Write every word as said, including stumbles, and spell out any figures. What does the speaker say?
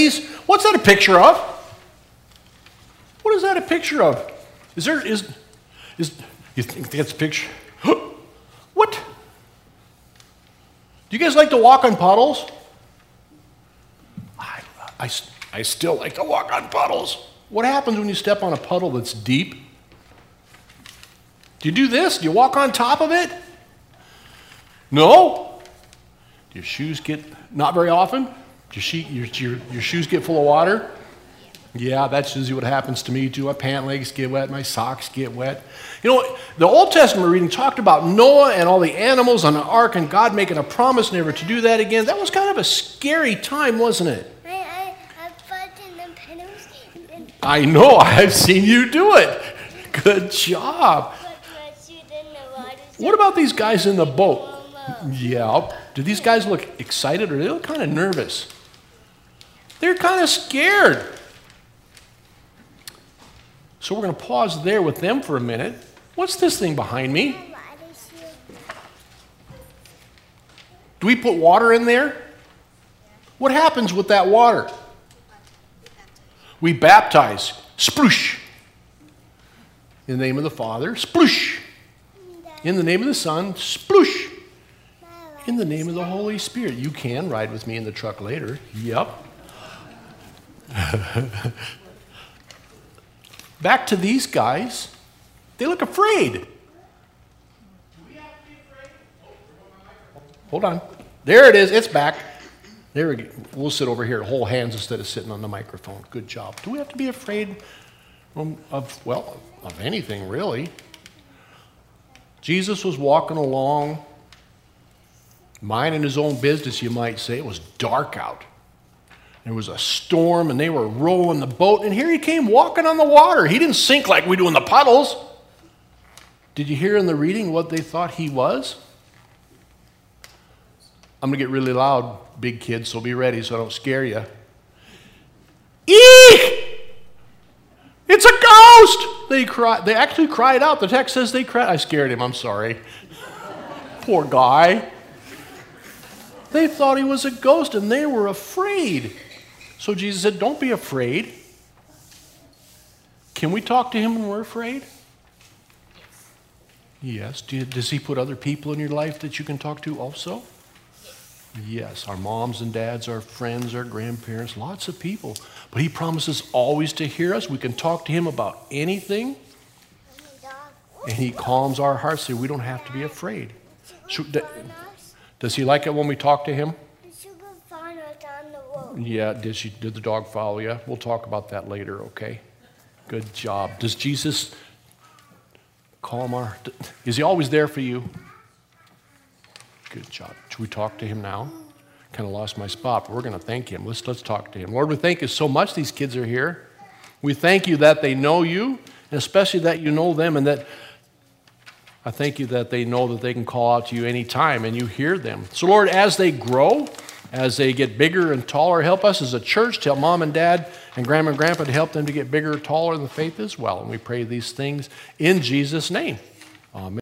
ladies? What's that a picture of? What is that a picture of? Is there, is, is, you think that's a picture? What? Do you guys like to walk on puddles? I, I, I still like to walk on puddles. What happens when you step on a puddle that's deep? Do you do this? Do you walk on top of it? No? Do your shoes get, not very often? Do your, sheet, your, your, your shoes get full of water? Yeah, that's usually what happens to me too. My pant legs get wet, my socks get wet. You know, the Old Testament reading talked about Noah and all the animals on the ark and God making a promise never to do that again. That was kind of a scary time, wasn't it? I, I, I put in the pedals. And I know, I've seen you do it. Good job. What about these guys in the boat? Yeah, do these guys look excited or do they look kind of nervous? They're kind of scared. So we're going to pause there with them for a minute. What's this thing behind me? Do we put water in there? What happens with that water? We baptize. Sploosh. In the name of the Father. Sploosh. In the name of the Son. Sploosh. In the name of the Holy Spirit. You can ride with me in the truck later. Yep. Back to these guys. They look afraid. Hold on. There it is. It's back. There we go. We'll sit over here, hold hands instead of sitting on the microphone. Good job. Do we have to be afraid of, well, of anything, really? Jesus was walking along, minding his own business, you might say. It was dark out. There was a storm, and they were rowing the boat, and here he came walking on the water. He didn't sink like we do in the puddles. Did you hear in the reading what they thought he was? I'm going to get really loud, big kids, so be ready so I don't scare you. Eek! It's a ghost! They cried. They actually cried out. The text says they cried. I scared him. I'm sorry. Poor guy. They thought he was a ghost, and they were afraid. So Jesus said, don't be afraid. Can we talk to him when we're afraid? Yes. Do you, does he put other people in your life that you can talk to also? Yes, our moms and dads, our friends, our grandparents, lots of people. But he promises always to hear us. We can talk to him about anything. And he calms our hearts so we don't have to be afraid. So, does he like it when we talk to him? Yeah, did, she, did the dog follow you? We'll talk about that later, okay? Good job. Does Jesus calm our... Is he always there for you? Good job. Should we talk to him now? Kind of lost my spot, but we're going to thank him. Let's, let's talk to him. Lord, we thank you so much these kids are here. We thank you that they know you, and especially that you know them, and that I thank you that they know that they can call out to you anytime, and you hear them. So, Lord, as they grow, as they get bigger and taller, help us as a church to help mom and dad and grandma and grandpa to help them to get bigger and taller in the faith as well. And we pray these things in Jesus' name. Amen.